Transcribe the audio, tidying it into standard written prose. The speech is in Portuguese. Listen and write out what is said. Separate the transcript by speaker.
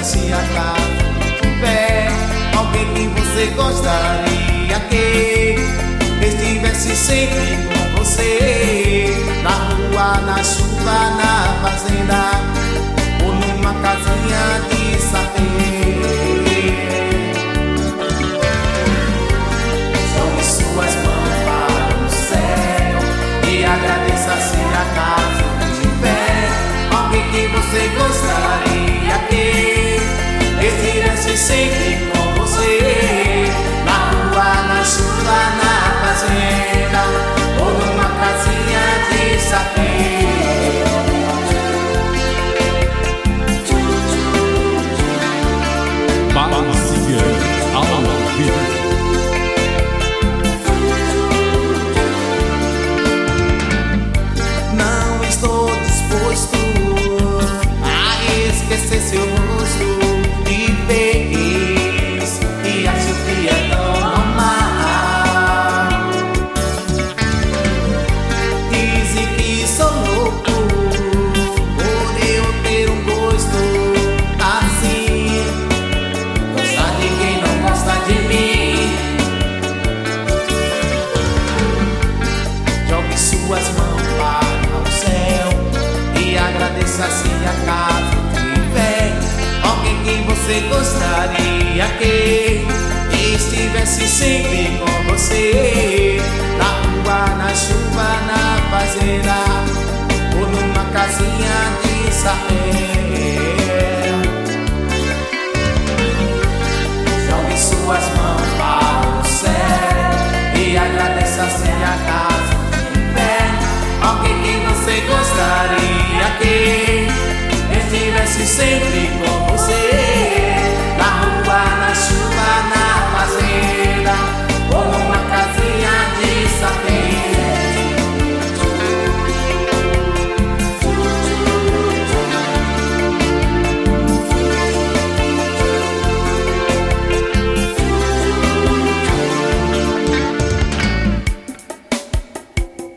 Speaker 1: se acaso tiver alguém que você gostaria que estivesse sempre com você, na rua, na chuva, na fazenda ou numa casinha de sapê. Jogue suas mãos para o céu e agradeça se acaso tiver alguém que você gostaria que estivesse sempre com você, na rua, na chuva, na fazenda ou numa casinha de sapê.
Speaker 2: Bacia ao vivo.
Speaker 1: Não estou disposto a esquecer seu rosto de vez e acho que é tão normal. Dizem que sou louco por eu ter um gosto assim, gostar de quem não gosta de mim. Jogue suas mãos para o céu e agradeça se acaso tiver alguém que você gostaria que estivesse sempre com você, na rua, na chuva, na fazenda ou numa casinha de sapé. Jogue suas mãos para o céu e agradeça se acaso tiver alguém que você gostaria que estivesse sempre com você,